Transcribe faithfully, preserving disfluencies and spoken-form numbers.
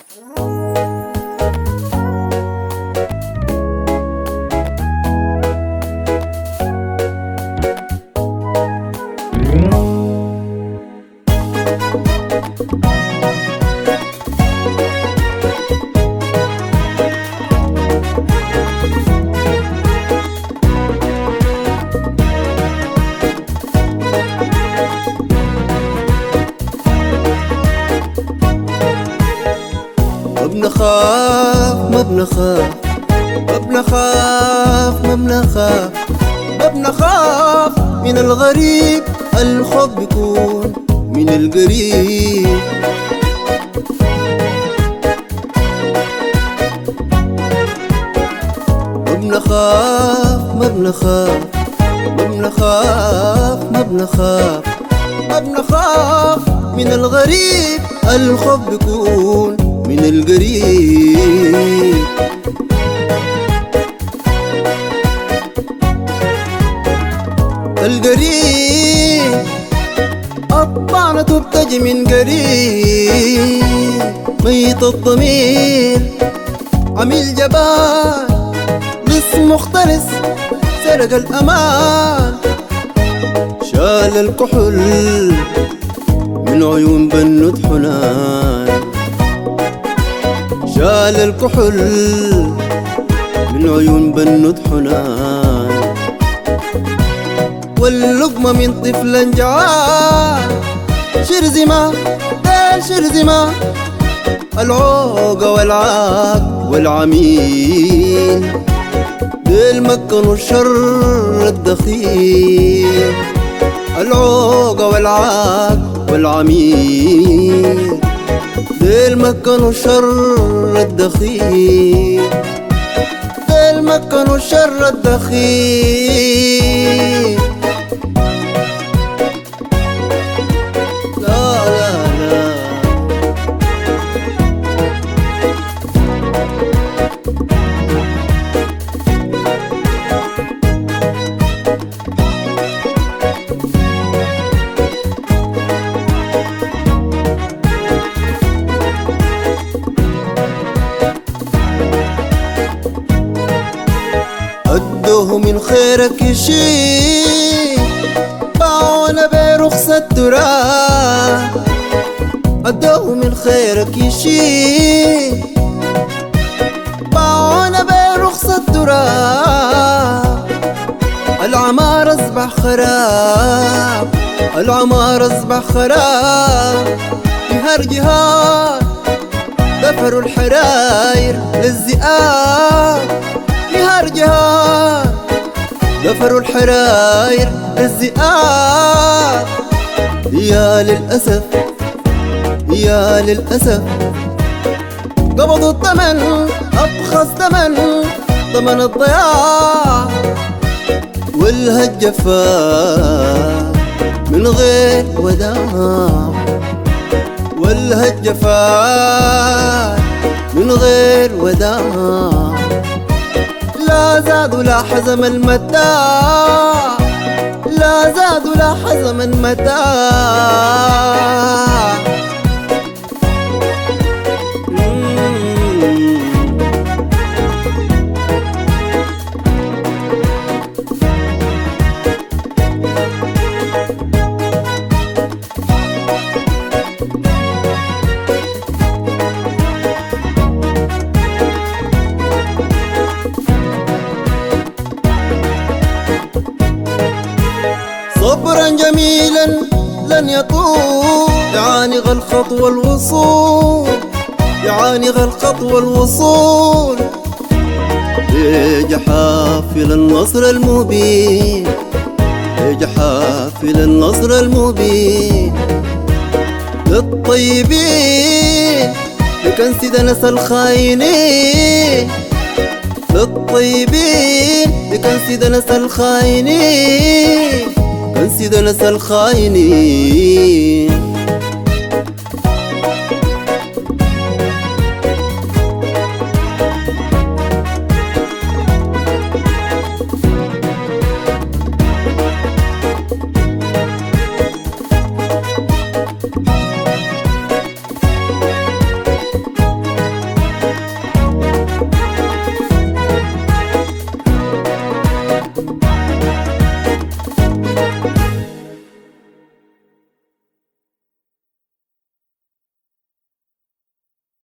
ما بنخاف ما بنخاف ما بنخاف ما بنخاف من الغريب، الخوف بيكون من القريب. ما بنخاف ما بنخاف ما بنخاف ما بنخاف ما بنخاف من الغريب، الخوف بيكون من القريب. القريب الطعنة بتجي من قريب، ميت الضمير عميل جبان، لص مختلس سرق الأمان، شال الكحل من عيون بنت حنان، شال الكحل من عيون بنت حنان، واللقمة من طفل جعان، شرزمة دال شرزمة، العوقة والعاق والعميل، ديل مكنوا الشر الدخيل، العوقة والعاق والعميل، ديل مكنوا الشر الدخيل، ديل مكنوا الشر الدخيل. لا لا لا أدوه من خيرك يشيل، باعونا برخص التراب، أدوه من خيرك يشيل، باعونا برخص التراب، العمار أصبح خراب، العمار أصبح خراب، جهار جهار دفروا الحراير للذئاب، جهار جهار دفروا الحراير للذئاب. يا للأسف يا للأسف قبضوا الثمن، أبخس ثمن، ثمن الضياع، والهجفاء من غير وداع، والهجفاء من غير وداع، لا زاد ولا حزم المتاع، لا زاد ولا حزم المتاع. صبرا جميلا لن يطول، يعانق الخطوة الوصول، يعانق الخطوة الوصول، لجحافل النصر المبين، لجحافل النصر المبين، للطيبين لكنس دنس الخاينين، للطيبين لكنس دنس الخاينين، كنس دنس الخاينين.